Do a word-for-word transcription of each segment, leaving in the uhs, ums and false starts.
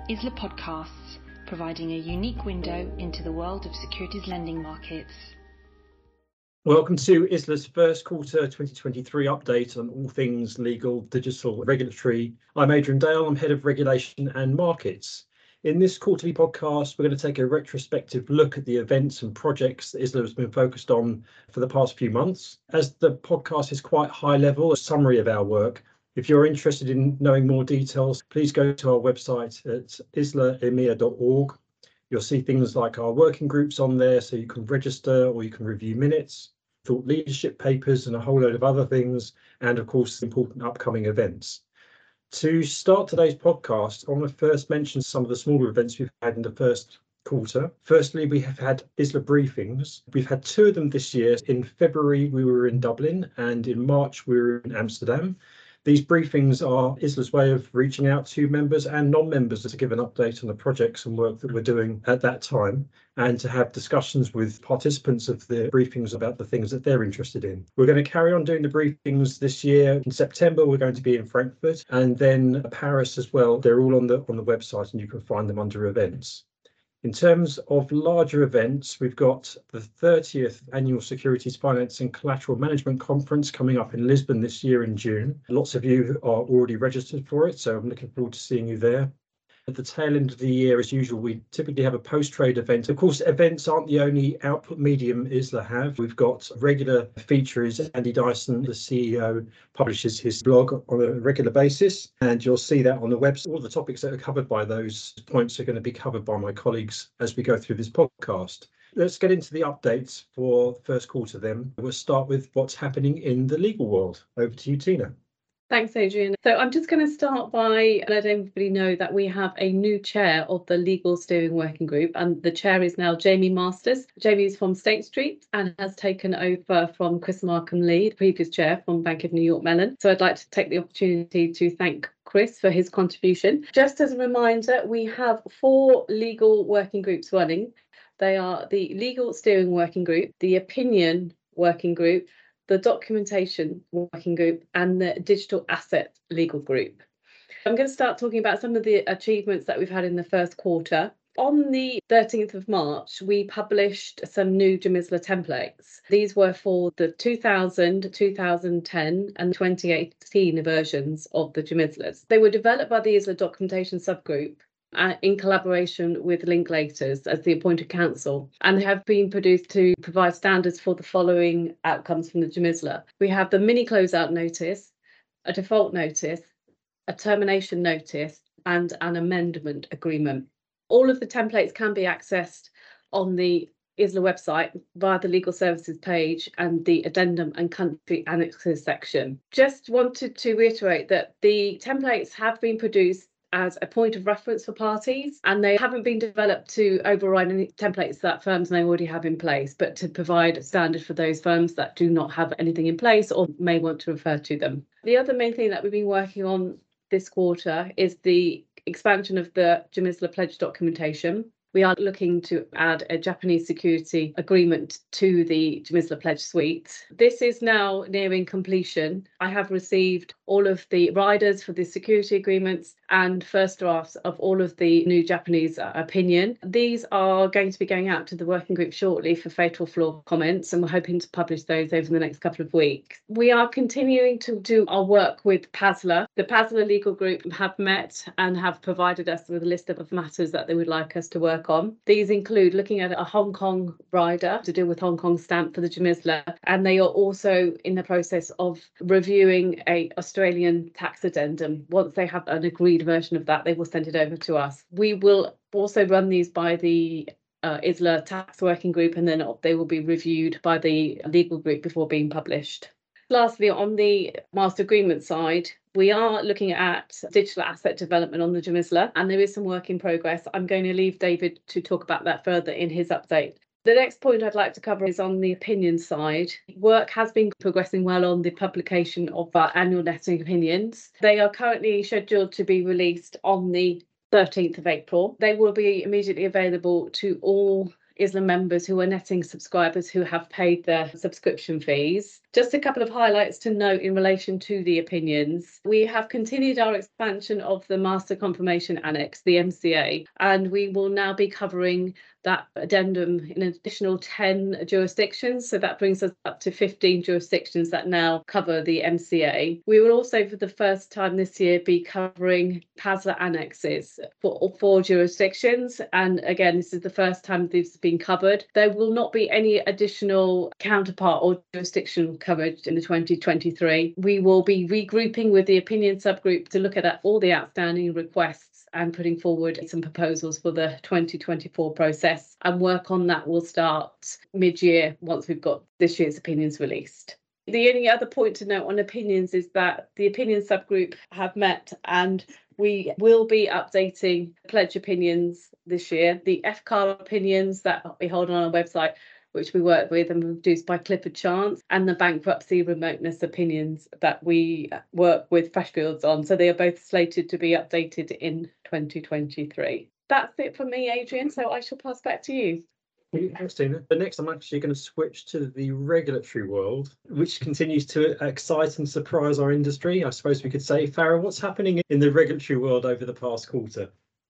ISLA Podcasts, providing a unique window into the world of securities lending markets. Welcome to ISLA's first quarter twenty twenty-three update on all things legal, digital, regulatory. I'm Adrian Dale, I'm Head of Regulation and Markets. In this quarterly podcast, we're going to take a retrospective look at the events and projects that ISLA has been focused on for the past few months. As the podcast is quite high level, a summary of our work. If you're interested in knowing more details, please go to our website at isla emea dot org. You'll see things like our working groups on there, so you can register or you can review minutes, thought leadership papers and a whole load of other things, and of course, important upcoming events. To start today's podcast, I want to first mention some of the smaller events we've had in the first quarter. Firstly, we have had ISLA briefings. We've had two of them this year. In February, we were in Dublin, and in March, we were in Amsterdam. These briefings are ISLA's way of reaching out to members and non-members to give an update on the projects and work that we're doing at that time, and to have discussions with participants of the briefings about the things that they're interested in. We're going to carry on doing the briefings this year. In September, we're going to be in Frankfurt and then Paris as well. They're all on the on the website and you can find them under events. In terms of larger events, we've got the thirtieth Annual Securities Finance and Collateral Management Conference coming up in Lisbon this year in June. Lots of you are already registered for it, so I'm looking forward to seeing you there. At the tail end of the year, as usual, we typically have a post-trade event. Of course, events aren't the only output medium ISLA have. We've got regular features. Andy Dyson, the C E O, publishes his blog on a regular basis, and you'll see that on the website. All the topics that are covered by those points are going to be covered by my colleagues as we go through this podcast. Let's get into the updates for the first quarter then. We'll start with what's happening in the legal world. Over to you, Tina. Thanks, Adrian. So I'm just going to start by letting everybody know that we have a new chair of the Legal Steering Working Group, and the chair is now Jamie Masters. Jamie is from State Street and has taken over from Chris Markham-Lee, the previous chair from Bank of New York Mellon. So I'd like to take the opportunity to thank Chris for his contribution. Just as a reminder, we have four legal working groups running. They are the Legal Steering Working Group, the Opinion Working Group, the Documentation Working Group, and the Digital Asset Legal Group. I'm going to start talking about some of the achievements that we've had in the first quarter. On the thirteenth of March, we published some new JMISLA templates. These were for the two thousand, two thousand ten and twenty eighteen versions of the JMISLAs. They were developed by the ISLA Documentation Subgroup Uh, in collaboration with Linklaters as the appointed counsel, and they have been produced to provide standards for the following outcomes from the JMISLA. We have the mini closeout notice, a default notice, a termination notice, and an amendment agreement. All of the templates can be accessed on the ISLA website via the legal services page and the addendum and country annexes section. Just wanted to reiterate that the templates have been produced as a point of reference for parties, and they haven't been developed to override any templates that firms may already have in place, but to provide a standard for those firms that do not have anything in place or may want to refer to them. The other main thing that we've been working on this quarter is the expansion of the JMISLA pledge documentation. We are looking to add a Japanese security agreement to the JMISLA pledge suite. This is now nearing completion. I have received all of the riders for the security agreements and first drafts of all of the new Japanese uh, opinion. These are going to be going out to the working group shortly for fatal flaw comments, and we're hoping to publish those over the next couple of weeks. We are continuing to do our work with PASLA. The PASLA legal group have met and have provided us with a list of matters that they would like us to work on. These include looking at a Hong Kong rider to deal with Hong Kong stamp for the JMISLA, and they are also in the process of reviewing a Australian tax addendum. Once they have an agreed version of that, they will send it over to us. We will also run these by the uh, ISLA tax working group, and then they will be reviewed by the legal group before being published. Lastly, on the master agreement side, we are looking at digital asset development on the JMISLA, and there is some work in progress. I'm going to leave David to talk about that further in his update. The next point I'd like to cover is on the opinion side. Work has been progressing well on the publication of our annual netting opinions. They are currently scheduled to be released on the thirteenth of April. They will be immediately available to all ISLA members who are netting subscribers who have paid their subscription fees. Just a couple of highlights to note in relation to the opinions. We have continued our expansion of the Master Confirmation Annex, the M C A, and we will now be covering that addendum in an additional ten jurisdictions. So that brings us up to fifteen jurisdictions that now cover the M C A. We will also, for the first time this year, be covering P A S A annexes for all four jurisdictions. And again, this is the first time this has been covered. There will not be any additional counterpart or jurisdiction coverage in the twenty twenty-three. We will be regrouping with the opinion subgroup to look at all the outstanding requests and putting forward some proposals for the twenty twenty-four process, and work on that will start mid-year once we've got this year's opinions released. The only other point to note on opinions is that the opinion subgroup have met, and we will be updating pledge opinions this year. The F C A R opinions that we hold on our website, which we work with and produced by Clifford Chance, and the bankruptcy remoteness opinions that we work with Freshfields on. So they are both slated to be updated in twenty twenty-three. That's it from me, Adrian. So I shall pass back to you. Thanks, Tina. But next, I'm actually going to switch to the regulatory world, which continues to excite and surprise our industry, I suppose we could say. Farah, what's happening in the regulatory world over the past quarter?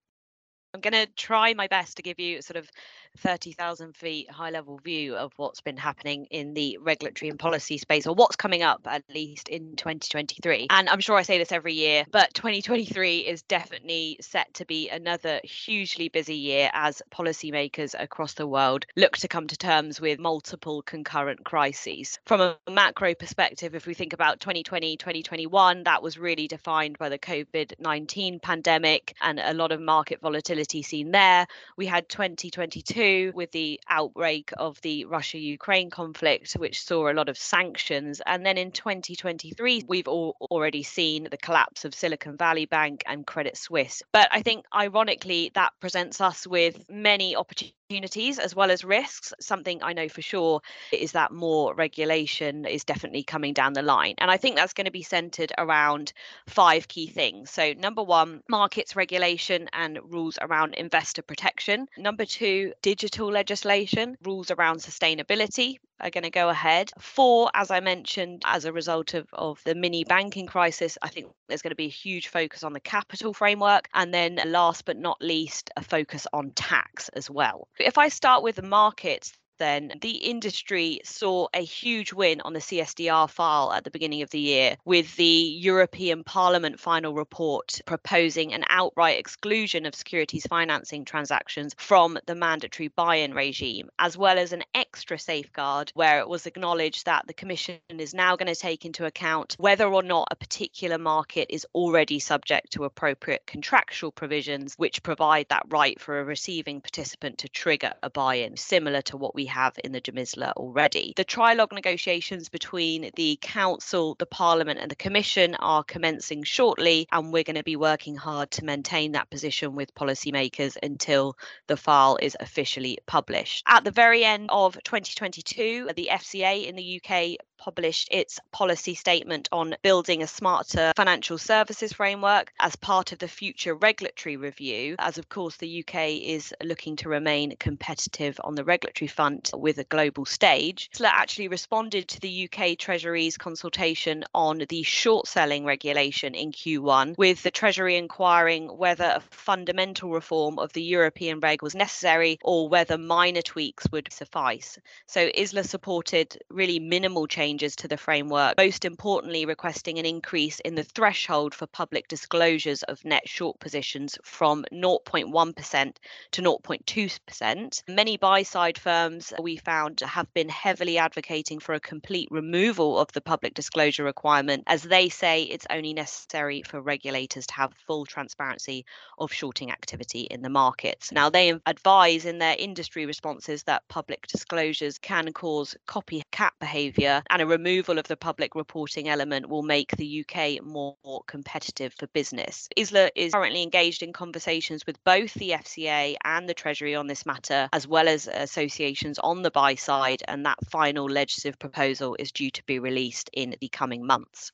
I'm going to try my best to give you sort of thirty thousand feet high level view of what's been happening in the regulatory and policy space, or what's coming up at least in twenty twenty-three. And I'm sure I say this every year, but twenty twenty-three is definitely set to be another hugely busy year as policymakers across the world look to come to terms with multiple concurrent crises. From a macro perspective, if we think about twenty twenty, twenty twenty-one, that was really defined by the COVID nineteen pandemic and a lot of market volatility seen there. We had twenty twenty-two with the outbreak of the Russia-Ukraine conflict, which saw a lot of sanctions. And then in twenty twenty-three, we've all already seen the collapse of Silicon Valley Bank and Credit Suisse. But I think, ironically, that presents us with many opportunities as well as risks. Something I know for sure is that more regulation is definitely coming down the line. And I think that's going to be centered around five key things. So number one, markets regulation and rules around investor protection. Number two, digital legislation, rules around sustainability are going to go ahead. Four, as I mentioned, as a result of, of the mini banking crisis, I think there's going to be a huge focus on the capital framework. And then last but not least, a focus on tax as well. If I start with the markets, then the industry saw a huge win on the C S D R file at the beginning of the year, with the European Parliament final report proposing an outright exclusion of securities financing transactions from the mandatory buy-in regime, as well as an extra safeguard where it was acknowledged that the Commission is now going to take into account whether or not a particular market is already subject to appropriate contractual provisions which provide that right for a receiving participant to trigger a buy-in, similar to what we have in the J M I S L A already. The trilogue negotiations between the Council, the Parliament and the Commission are commencing shortly, and we're going to be working hard to maintain that position with policymakers until the file is officially published. At the very end of twenty twenty-two, the F C A in the U K published its policy statement on building a smarter financial services framework as part of the future regulatory review, as of course the U K is looking to remain competitive on the regulatory front with a global stage. S L A actually responded to the U K Treasury's consultation on the short selling regulation in Q one, with the Treasury inquiring whether a fundamental reform of the European reg was necessary or whether minor tweaks would suffice. So I S L A supported really minimal changes changes to the framework, most importantly requesting an increase in the threshold for public disclosures of net short positions from zero point one percent to zero point two percent. Many buy-side firms we found have been heavily advocating for a complete removal of the public disclosure requirement, as they say it's only necessary for regulators to have full transparency of shorting activity in the markets. Now, they advise in their industry responses that public disclosures can cause copycat behaviour, and a removal of the public reporting element will make the U K more competitive for business. I S L A is currently engaged in conversations with both the F C A and the Treasury on this matter, as well as associations on the buy side, and that final legislative proposal is due to be released in the coming months.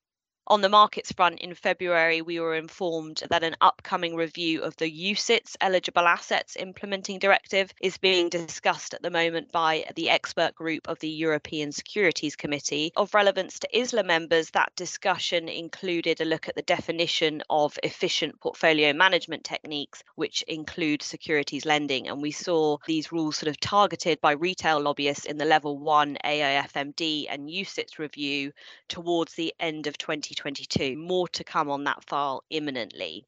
On the markets front, in February, we were informed that an upcoming review of the U C I T S Eligible Assets Implementing Directive is being discussed at the moment by the expert group of the European Securities Committee. Of relevance to I S L A members, that discussion included a look at the definition of efficient portfolio management techniques, which include securities lending. And we saw these rules sort of targeted by retail lobbyists in the level one A I F M D and U C I T S review towards the end of twenty twenty-two. More to come on that file imminently.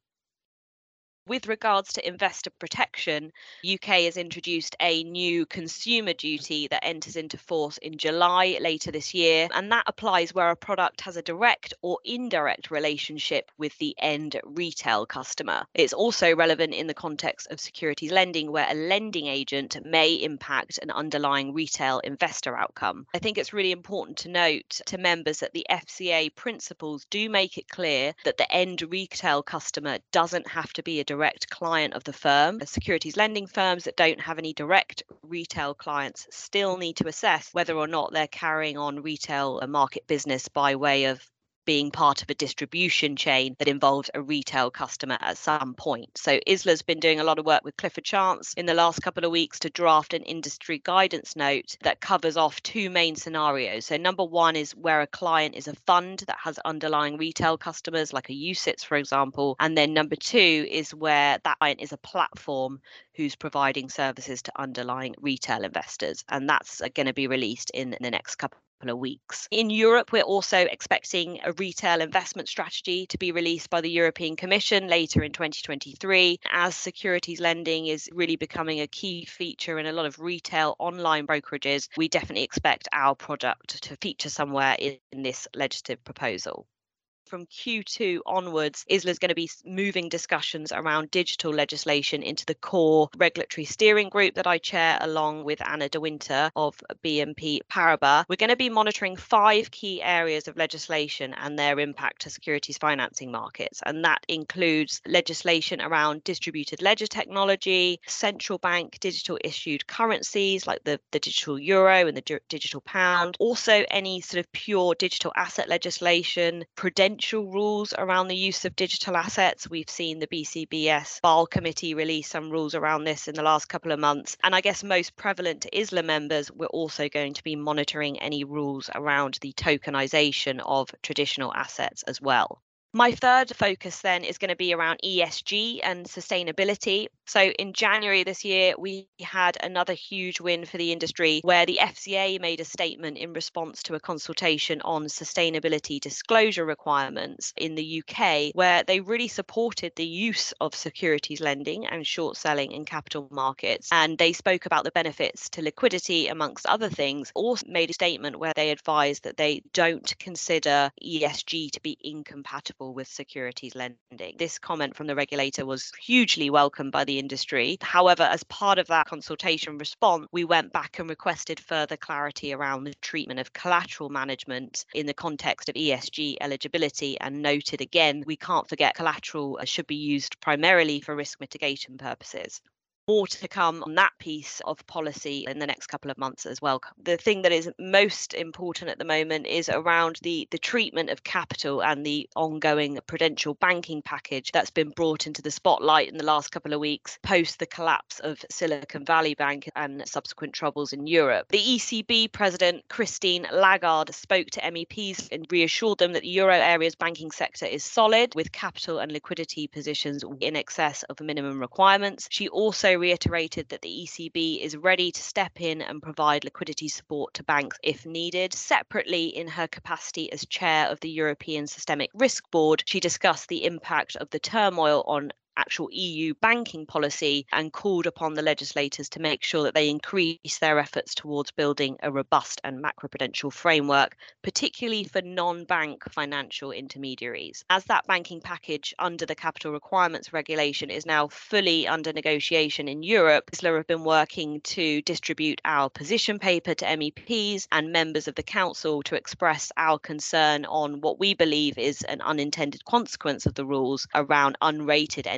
With regards to investor protection, U K has introduced a new consumer duty that enters into force in July later this year, and that applies where a product has a direct or indirect relationship with the end retail customer. It's also relevant in the context of securities lending, where a lending agent may impact an underlying retail investor outcome. I think it's really important to note to members that the F C A principles do make it clear that the end retail customer doesn't have to be a direct client of the firm. Securities lending firms that don't have any direct retail clients still need to assess whether or not they're carrying on retail market business by way of being part of a distribution chain that involves a retail customer at some point. So I S L A's been doing a lot of work with Clifford Chance in the last couple of weeks to draft an industry guidance note that covers off two main scenarios. So number one is where a client is a fund that has underlying retail customers, like a U C I T S, for example. And then number two is where that client is a platform who's providing services to underlying retail investors. And that's going to be released in the next couple of weeks. In Europe, we're also expecting a retail investment strategy to be released by the European Commission later in twenty twenty-three. As securities lending is really becoming a key feature in a lot of retail online brokerages, we definitely expect our product to feature somewhere in, in this legislative proposal. From Q two onwards, I S L A is going to be moving discussions around digital legislation into the core regulatory steering group that I chair along with Anna De Winter of B N P Paribas. We're going to be monitoring five key areas of legislation and their impact to securities financing markets. And that includes legislation around distributed ledger technology, central bank digital issued currencies like the, the digital euro and the di- digital pound, also any sort of pure digital asset legislation, prudential rules around the use of digital assets. We've seen the B C B S B A L committee release some rules around this in the last couple of months. And I guess most prevalent to I S L A members, we're also going to be monitoring any rules around the tokenization of traditional assets as well. My third focus then is going to be around E S G and sustainability. So in January this year, we had another huge win for the industry where the F C A made a statement in response to a consultation on sustainability disclosure requirements in the U K, where they really supported the use of securities lending and short selling in capital markets. And they spoke about the benefits to liquidity, amongst other things, also made a statement where they advised that they don't consider E S G to be incompatible with securities lending. This comment from the regulator was hugely welcomed by the industry. However, as part of that consultation response, we went back and requested further clarity around the treatment of collateral management in the context of E S G eligibility, and noted again, we can't forget collateral should be used primarily for risk mitigation purposes. More to come on that piece of policy in the next couple of months as well. The thing that is most important at the moment is around the, the treatment of capital and the ongoing prudential banking package that's been brought into the spotlight in the last couple of weeks post the collapse of Silicon Valley Bank and subsequent troubles in Europe. The E C B President Christine Lagarde spoke to M E Ps and reassured them that the euro area's banking sector is solid, with capital and liquidity positions in excess of minimum requirements. She also reiterated that the E C B is ready to step in and provide liquidity support to banks if needed. Separately, in her capacity as chair of the European Systemic Risk Board, she discussed the impact of the turmoil on actual E U banking policy and called upon the legislators to make sure that they increase their efforts towards building a robust and macroprudential framework, particularly for non-bank financial intermediaries. As that banking package under the Capital Requirements Regulation is now fully under negotiation in Europe, I S L A have been working to distribute our position paper to M E Ps and members of the Council to express our concern on what we believe is an unintended consequence of the rules around unrated entities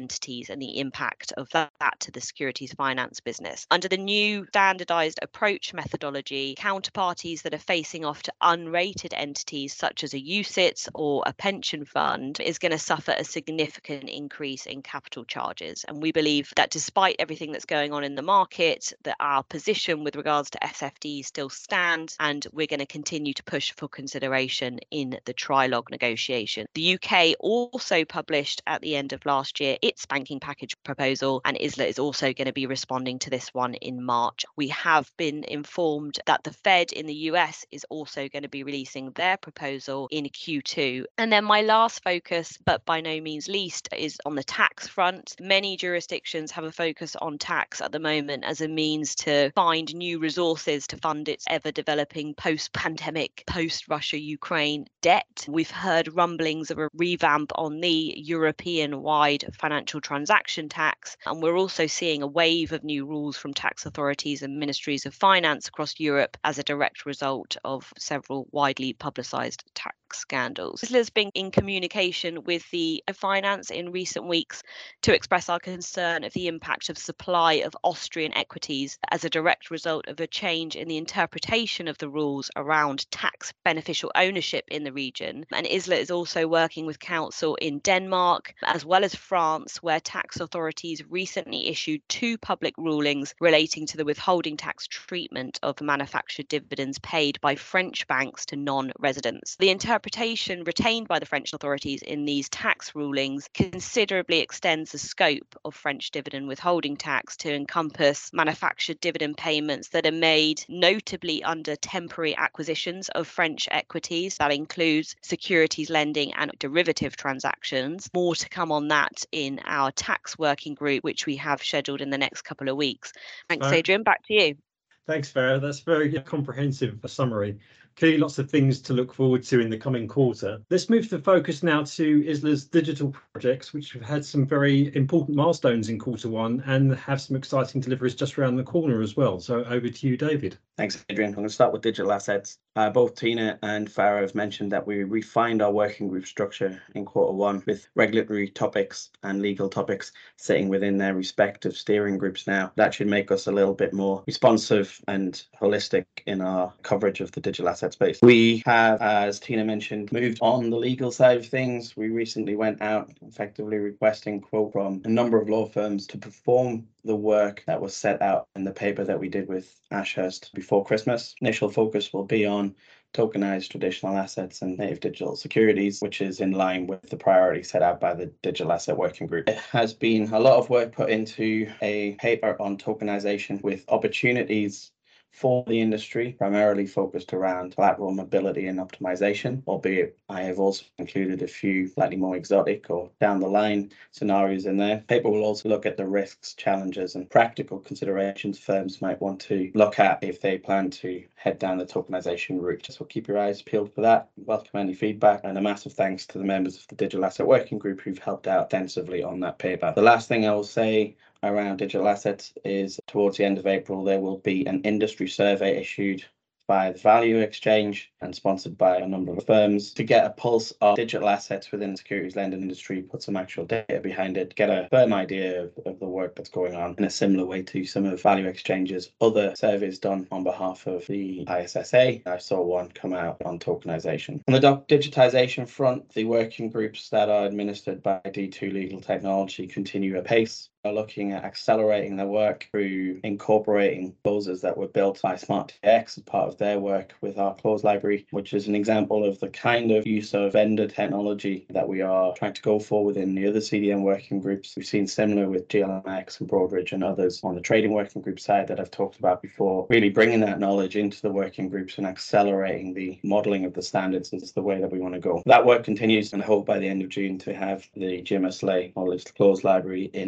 entities and the impact of that, that to the securities finance business. Under the new standardized approach methodology, counterparties that are facing off to unrated entities such as a U C I T S or a pension fund is going to suffer a significant increase in capital charges. And we believe that despite everything that's going on in the market, that our position with regards to S F D still stands, and we're going to continue to push for consideration in the trilogue negotiation. The U K also published at the end of last year its banking package proposal, and I S L A is also going to be responding to this one in March. We have been informed that the Fed in the U S is also going to be releasing their proposal in Q two. And then my last focus, but by no means least, is on the tax front. Many jurisdictions have a focus on tax at the moment as a means to find new resources to fund its ever-developing post-pandemic, post-Russia-Ukraine debt. We've heard rumblings of a revamp on the European-wide financial transaction tax, and we're also seeing a wave of new rules from tax authorities and ministries of finance across Europe as a direct result of several widely publicised tax scandals. I S L A has been in communication with the Finance in recent weeks to express our concern of the impact of supply of Austrian equities as a direct result of a change in the interpretation of the rules around tax beneficial ownership in the region. And I S L A is also working with counsel in Denmark as well as France, where tax authorities recently issued two public rulings relating to the withholding tax treatment of manufactured dividends paid by French banks to non-residents. The interpretation retained by the French authorities in these tax rulings considerably extends the scope of French dividend withholding tax to encompass manufactured dividend payments that are made notably under temporary acquisitions of French equities. That includes securities lending and derivative transactions. More to come on that in our tax working group, which we have scheduled in the next couple of weeks. Thanks, Right. Adrian. Back to you. Thanks, Farah. That's a very comprehensive summary. Clearly lots of things to look forward to in the coming quarter. Let's move the focus now to I S L A's digital projects, which have had some very important milestones in quarter one and have some exciting deliveries just around the corner as well. So over to you, David. Thanks, Adrian. I'm going to start with digital assets. Uh, both Tina and Farah have mentioned that we refined our working group structure in quarter one with regulatory topics and legal topics sitting within their respective steering groups now. That should make us a little bit more responsive and holistic in our coverage of the digital asset space. We have, as Tina mentioned, moved on the legal side of things. We recently went out effectively requesting quote from a number of law firms to perform the work that was set out in the paper that we did with Ashurst before Christmas. Initial focus will be on tokenized traditional assets and native digital securities, which is in line with the priority set out by the Digital Asset Working Group. It has been a lot of work put into a paper on tokenization with opportunities for the industry, primarily focused around collateral mobility and optimization, albeit I have also included a few slightly more exotic or down the line scenarios in there. Paper will also look at the risks, challenges, and practical considerations firms might want to look at if they plan to head down the tokenization route. So keep your eyes peeled for that. Welcome any feedback, and a massive thanks to the members of the Digital Asset Working Group who've helped out extensively on that paper. The last thing I will say around digital assets is towards the end of April, there will be an industry survey issued by the Value Exchange and sponsored by a number of firms to get a pulse of digital assets within the securities lending industry, put some actual data behind it, get a firm idea of, of the work that's going on in a similar way to some of Value Exchange's other surveys done on behalf of the I S S A. I saw one come out on tokenization. On the digitization front, the working groups that are administered by D two Legal Technology continue apace. Are looking at accelerating their work through incorporating clauses that were built by SmartTX as part of their work with our clause library, which is an example of the kind of use of vendor technology that we are trying to go for within the other C D M working groups. We've seen similar with G L M X and Broadridge and others on the trading working group side that I've talked about before. Really bringing that knowledge into the working groups and accelerating the modelling of the standards is the way that we want to go. That work continues, and I hope by the end of June to have the G M S L A or clause library in the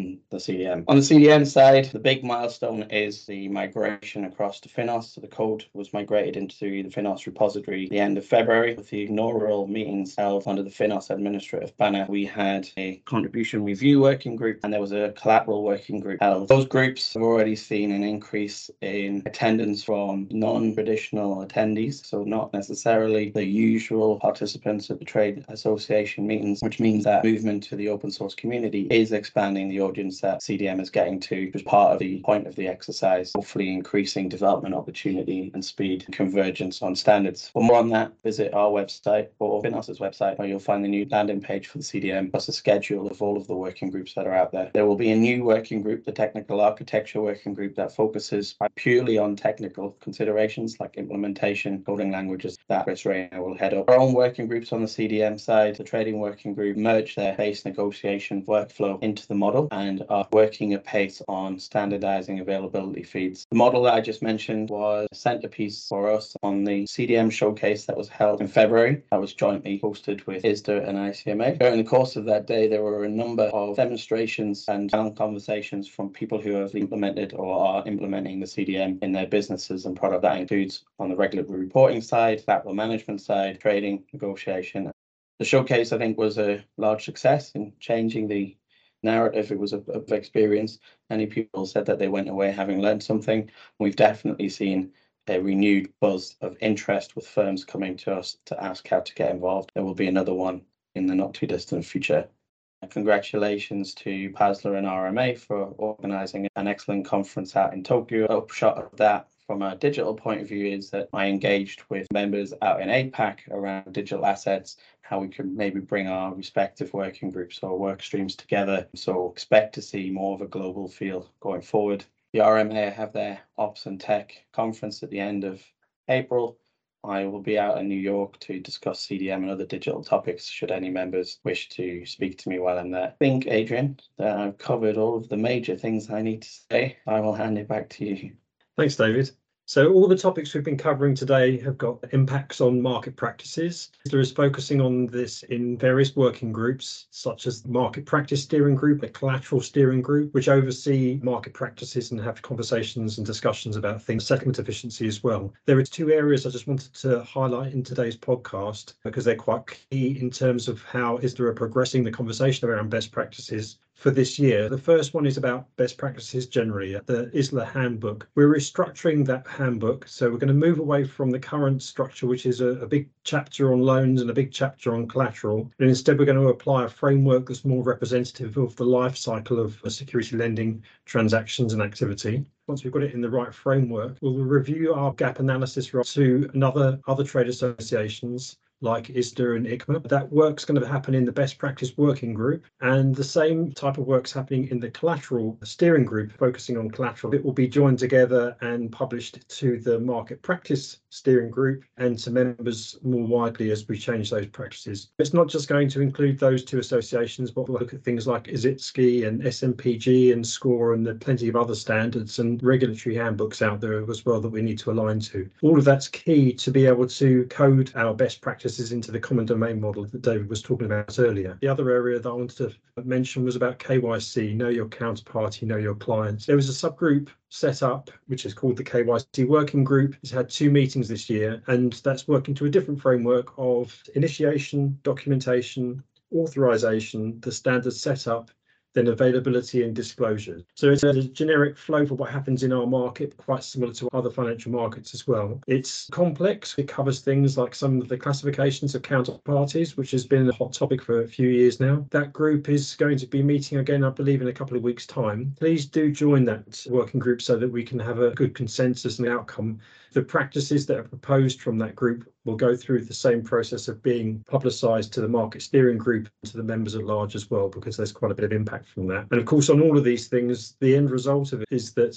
C D M. On the C D M side, the big milestone is the migration across to Finos. So the code was migrated into the Finos repository at the end of February. With the inaugural meetings held under the Finos administrative banner, we had a contribution review working group and there was a collateral working group held. Those groups have already seen an increase in attendance from non-traditional attendees, so not necessarily the usual participants at the trade association meetings, which means that movement to the open source community is expanding the audience that C D M is getting to, which is part of the point of the exercise, hopefully increasing development opportunity and speed and convergence on standards. For more on that, visit our website or Finos's website, where you'll find the new landing page for the C D M, plus a schedule of all of the working groups that are out there. There will be a new working group, the Technical Architecture Working Group, that focuses purely on technical considerations like implementation, coding languages, that Chris Rayner will head up. Our own working groups on the C D M side, the Trading Working Group, merge their base negotiation workflow into the model and are working at pace on standardizing availability feeds. The model that I just mentioned was a centerpiece for us on the C D M showcase that was held in February. That was jointly hosted with I S D A and I C M A. During the course of that day, there were a number of demonstrations and panel conversations from people who have implemented or are implementing the C D M in their businesses and product. That includes on the regulatory reporting side, capital management side, trading, negotiation. The showcase, I think, was a large success in changing the narrative. It was a, a experience. Many people said that they went away having learned something. We've definitely seen a renewed buzz of interest with firms coming to us to ask how to get involved. There will be another one in the not too distant future. Congratulations to PASLA and R M A for organising an excellent conference out in Tokyo. The upshot of that from a digital point of view is that I engaged with members out in A PAC around digital assets, how we could maybe bring our respective working groups or work streams together. So expect to see more of a global feel going forward. The R M A have their Ops and Tech conference at the end of April. I will be out in New York to discuss C D M and other digital topics should any members wish to speak to me while I'm there. I think, Adrian, that I've covered all of the major things I need to say. I will hand it back to you. Thanks, David. So all the topics we've been covering today have got impacts on market practices. There is focusing on this in various working groups, such as the Market Practice Steering Group, the Collateral Steering Group, which oversee market practices and have conversations and discussions about things, settlement efficiency as well. There are two areas I just wanted to highlight in today's podcast because they're quite key in terms of how I S D A are progressing the conversation around best practices for this year. The first one is about best practices generally, the I S D A handbook. We're restructuring that handbook, so we're going to move away from the current structure, which is a, a big chapter on loans and a big chapter on collateral, and instead we're going to apply a framework that's more representative of the life cycle of security lending transactions and activity. Once we've got it in the right framework, we'll review our gap analysis to another other trade associations like I S D A and I C M A. That work's going to happen in the best practice working group, and the same type of work's happening in the collateral steering group, focusing on collateral. It will be joined together and published to the market practice steering group and to members more widely as we change those practices. It's not just going to include those two associations, but we'll look at things like I S I T S C I and S M P G and SCORE and the plenty of other standards and regulatory handbooks out there as well that we need to align to. All of that's key to be able to code our best practices into the common domain model that David was talking about earlier. The other area that I wanted to mention was about K Y C, know your counterparty, know your clients. There was a subgroup set up, which is called the K Y C Working Group. It's had two meetings this year, and that's working to a different framework of initiation, documentation, authorization, the standard setup, then availability and disclosure. So it's a generic flow for what happens in our market, quite similar to other financial markets as well. It's complex. It covers things like some of the classifications of counterparties, which has been a hot topic for a few years now. That group is going to be meeting again, I believe, in a couple of weeks' time. Please do join that working group so that we can have a good consensus and outcome. The practices that are proposed from that group will go through the same process of being publicised to the market steering group and to the members at large as well, because there's quite a bit of impact from that. And of course, on all of these things, the end result of it is that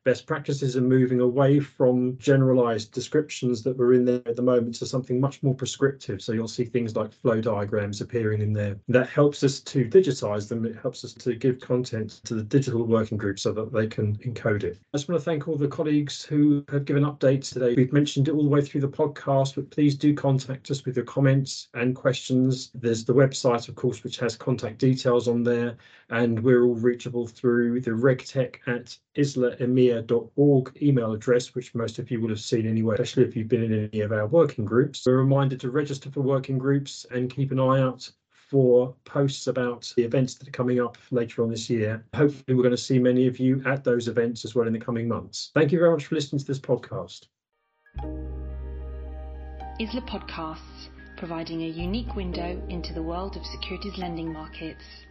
Best practices are moving away from generalised descriptions that were in there at the moment to something much more prescriptive. So you'll see things like flow diagrams appearing in there. That helps us to digitise them. It helps us to give content to the digital working group so that they can encode it. I just want to thank all the colleagues who have given updates today. We've mentioned it all the way through the podcast, but please do contact us with your comments and questions. There's the website, of course, which has contact details on there, and we're all reachable through the regtech at isla emea dot org email address, which most of you will have seen anyway, especially if you've been in any of our working groups. We're reminded to register for working groups and keep an eye out for posts about the events that are coming up later on this year. Hopefully we're going to see many of you at those events as well in the coming months. Thank you very much for listening to this podcast. ISLA Podcasts, providing a unique window into the world of securities lending markets.